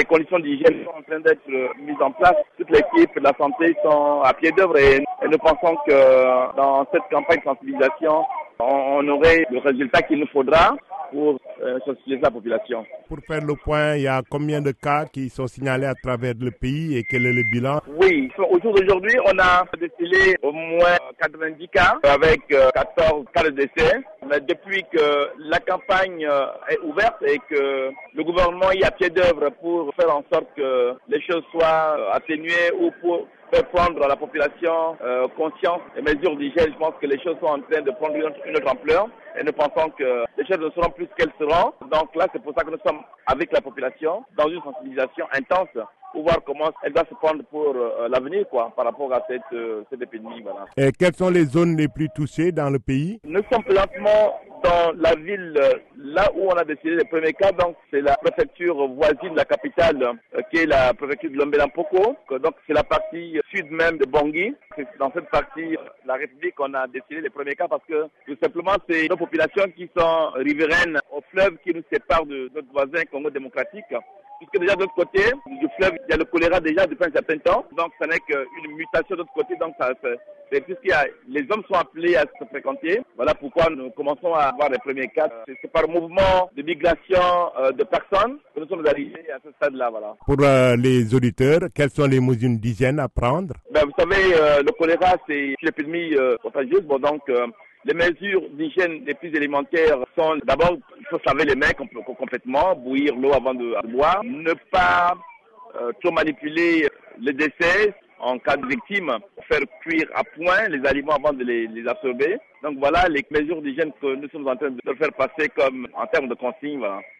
conditions d'hygiène sont en train d'être mises en place. Toute l'équipe de la santé sont à pied d'œuvre et nous pensons que dans cette campagne de sensibilisation, on aurait le résultat qu'il nous faudra pour sensibiliser la population. Pour faire le point, il y a combien de cas qui sont signalés à travers le pays et quel est le bilan? Oui, au jour d'aujourd'hui, on a décelé au moins 90 cas avec 14 cas de décès. Mais depuis que la campagne est ouverte et que le gouvernement y a pied d'œuvre pour faire en sorte que les choses soient atténuées ou pour faire prendre à la population conscience des mesures d'hygiène, je pense que les choses sont en train de prendre une autre ampleur et nous pensons que les choses ne seront plus ce qu'elles seront. Donc là, c'est pour ça que nous sommes avec la population dans une sensibilisation intense pour voir comment elle doit se prendre pour l'avenir par rapport à cette épidémie. Voilà. Et quelles sont les zones les plus touchées dans le pays? Nous sommes présentement dans la ville, là où on a décidé les premiers cas, donc c'est la préfecture voisine de la capitale, qui est la préfecture de Lombelan-Poko. Donc c'est la partie sud même de Bangui. C'est dans cette partie de la République qu'on a décidé les premiers cas parce que tout simplement c'est nos populations qui sont riveraines au fleuve qui nous sépare de notre voisin Congo démocratique. Puisque déjà de l'autre côté du fleuve, il y a le choléra déjà depuis un certain temps. Donc ça n'est qu'une mutation de l'autre côté. Donc c'est puisqu'il y a, les hommes sont appelés à se fréquenter. Voilà pourquoi nous commençons à avoir les premiers cas. C'est par mouvement de migration de personnes que nous sommes arrivés à ce stade-là. Voilà. Pour les auditeurs, quelles sont les mesures d'hygiène à prendre? Vous savez, le choléra, c'est une épidémie contagieuse. Donc, les mesures d'hygiène les plus élémentaires sont d'abord, il faut laver les mains complètement, bouillir l'eau avant de boire, ne pas trop manipuler les décès en cas de victime, faire cuire à point les aliments avant de les absorber. Donc voilà les mesures d'hygiène que nous sommes en train de faire passer comme en termes de consignes. Voilà.